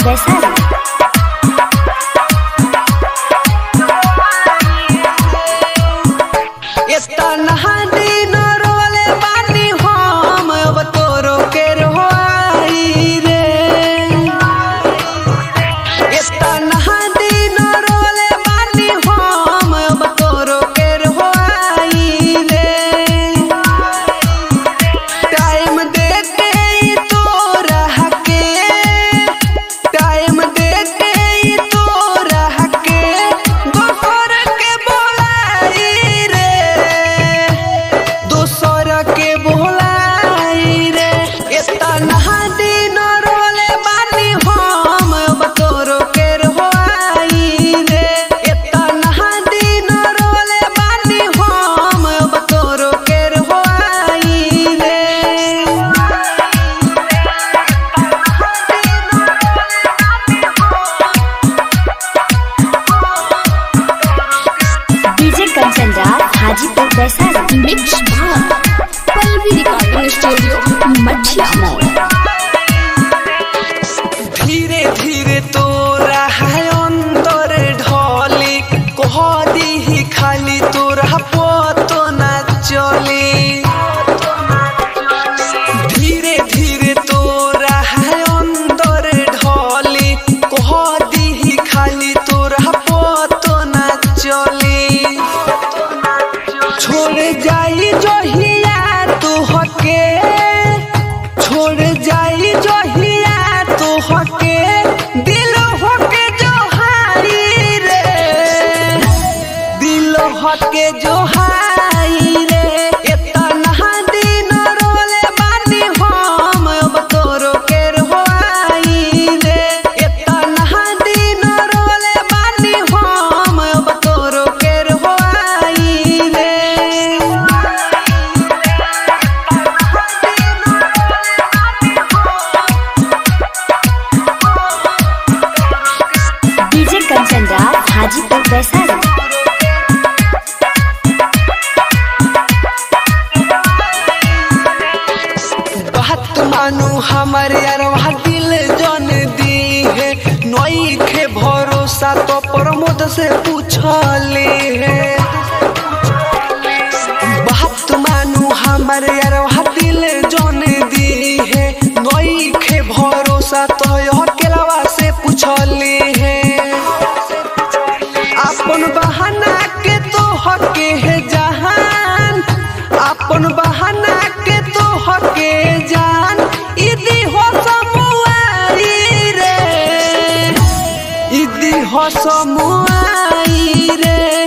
Vaishali. Hajipur Vaishali. Mix Pallavi recording studio Mathia मोड़। धीरे धीरे तोरा है अंतर ढली कह दी खाली तोरा पतो न चली। धीरे धीरे तोरा है अंतर ढली कह दी खाली तोरा पतो न चली। छोड़ जाई जोहिया तू हके, छोड़ जाई जोहिया तू हके, दिल हके जो हाई रे, दिल हके जो हाई रे। इतना दिन रोले बानी हम अब तोरो केर होई रे। इतना दिन रोले बानी हम अब तोरो केर होई रे। हाजीपुर वैशाली। बात मानू हमारे यारवा दिल जन दी है, नई के भरोसा तो प्रमोद से पूछले है। बात मानू हमारे यारवा दिल जन दी है, नई के भरोसा तो अकेलावा से पूछले है। अपन बहाना के तो हके है जहान, अपन बहाना के तो हके जान। इदी हो समुआई रे, इदी हो समुआई रे।